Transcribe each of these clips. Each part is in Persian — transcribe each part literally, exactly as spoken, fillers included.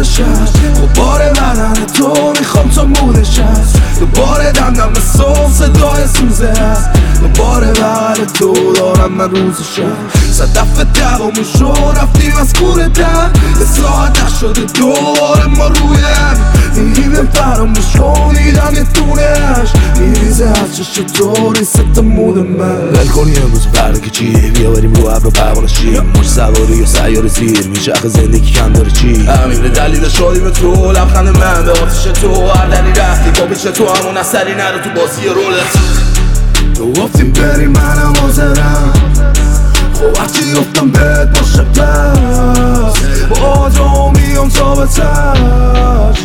نورش هست غبار بدن تو میخوام تا مودش هست دوباره دندم به صبح صدای سوزه هست دوباره بغل تو دارم من روزش هست صدف دوامون شد رفتیم از کوره در یه ساعت نشده دوباره ما روی هم میریم فراموش کنیدم یه دونهش میریزه از چشت طوری ست مود من ول کنی امروز فردا که چی بیا بریم رو ابر و پروانش چی موج سواری یا سیاره زیر میچرخه زندگی کم داره چی همین دلیل شادی به تو لبخند من به آتش تو هر دلی رفتی با پیش تو همون اثری نره تو بازی رولت تو گفتیم بریم منم حاضرم خب هرچی گفتم بهت باشه پس با تو میام تا به تش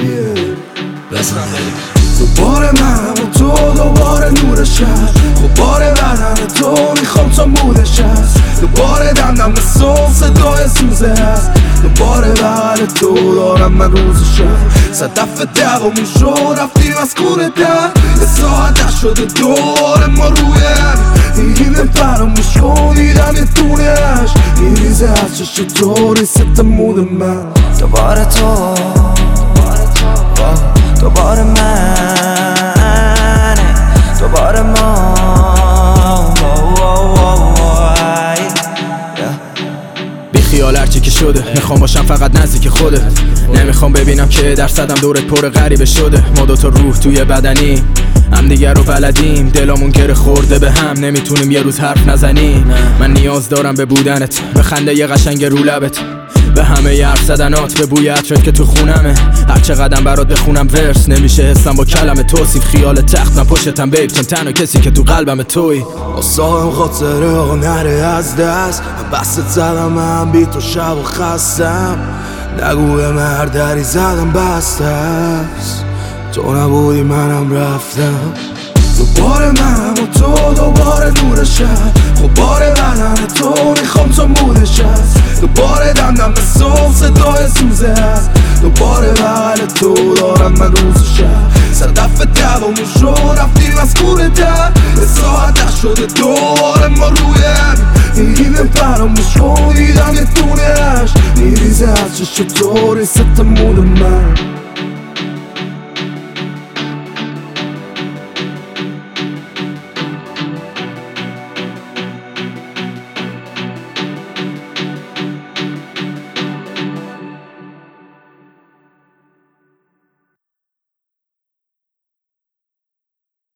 دوباره من و تو دوباره نورش هست غبار بدن تو میخوام تا مودش هست دوباره دندم به صبح صدای سوزه هست دوباره بغل تو دارم من روزش هست صدف دوامون شد رفتیم از کوره در یه ساعت نشده دوباره ما روی هم میریم فراموش کنیدم یه دونهش میریزه از چشت طوری ست مود من دوباره تو دوباره من دوباره ما بی خیال هرچی که شده میخوام باشم فقط نزدیک خودت نمیخوام ببینم که درصدم دورت پر غریبه شده ما دوتا روح توی بدنی هم دیگر رو بلدیم دلامون گره خورده به هم نمیتونیم یه روز حرف نزنیم من نیاز دارم به بودنت به خنده یه قشنگ رو لبت به همه ی حرف زدنات به بوی عطرت که تو خونمه هر چقدرم برات بخونم ورس نمیشه حسم با کلمه توصیف خیال تخت من پشتم بیب چون تنها کسی که تو قلبم توی آساهم خاطره آقا نره از دست من بستت زدم من بی تو شب و خستم نگو به هر دری زدم بسته است تو نبودی منم رفتم دوباره من و تو دوباره نورش هست غبار بدن تو میخوام تا مودش هست دوباره دندم به صبح صدای سوزه هست دوباره بغل تو دارم من روزش هست صدف دوامون شد رفتیم از کوره در یه ساعت نشده دوباره ما روی هم میریم فراموش کنیدم یه دونهش میریزه از چشت طوری ست مود من